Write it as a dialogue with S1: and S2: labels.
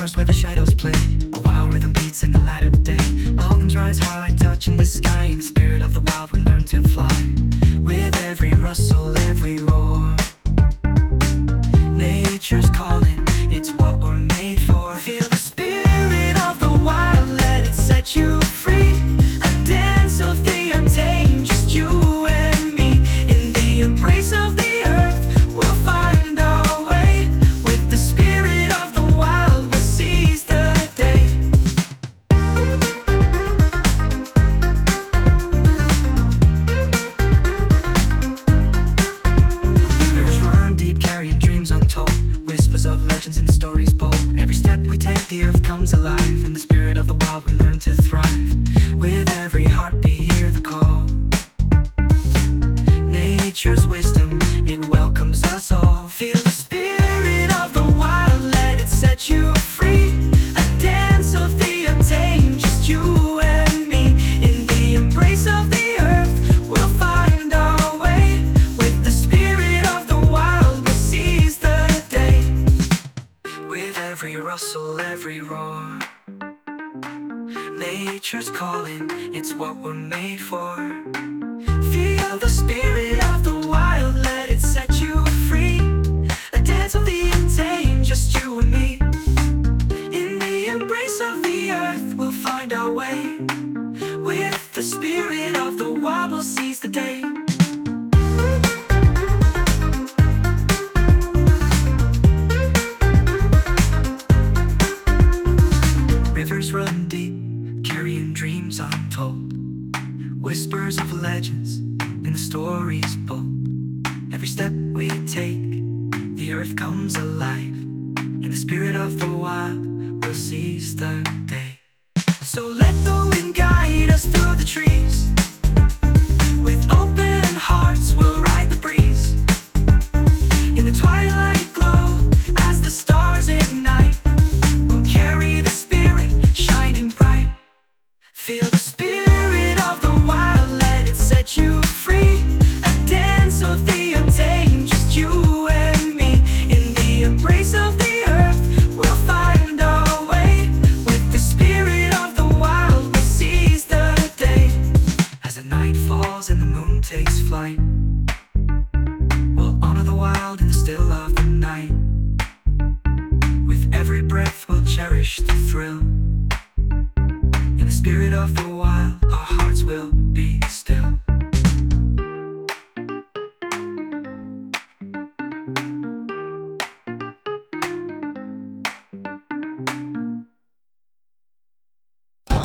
S1: forest where the shadows play. A wild rhythm beats in the light of day. Mountains rise high, touching the sky. In the spirit of the wild we learn to fly. With every rustle, every roar, nature's calling, it's what we're made for. Feel the spirit of the wild, let it set you free. A dance of the untamed, just you and me. In the embrace of the earth, we'll find our way. With the spirit of the wild, we'll seize the day. Rivers run deep, carrying dreams untold. Whispers of legends and stories bold. Every step we take, the earth comes alive. In the spirit of the wild, we learn to thrive. With every heartbeat, hear the call. Nature's wisdom, it welcomes us all. Feel the spirit of the wild, let it set you free. A dance of the untamed, just you and me. In the embrace of the earth, we'll find our way. With the spirit of the wild, we'll seize the day. With every rustle, every roar, nature's calling, it's what we're made for. Feel the spirit of the wild, let it set you free. A dance of the untamed, just you and me. In the embrace of the earth, we'll find our way. With the spirit of the wild, we'll seize the day. Rivers run deep, carrying dreams untold. Whispers of legends in the stories bold. Every step we take, the earth comes alive. In the spirit of the wild, we'll seize the day. So let the wind guide us through the trees. With open hearts, we'll ride the breeze. In the twilight glow, as the stars ignite, we'll carry the spirit shining bright. Feel the spirit of the wild, let it set you free. A dance of the untamed, just you and me. In the embrace of the earth, we'll find our way. With the spirit of the wild, we'll seize the day. As the night falls and the moon takes flight, we'll honor the wild in the still of the night. With every breath, we'll cherish the thrill. In the spirit of the wild, our hearts will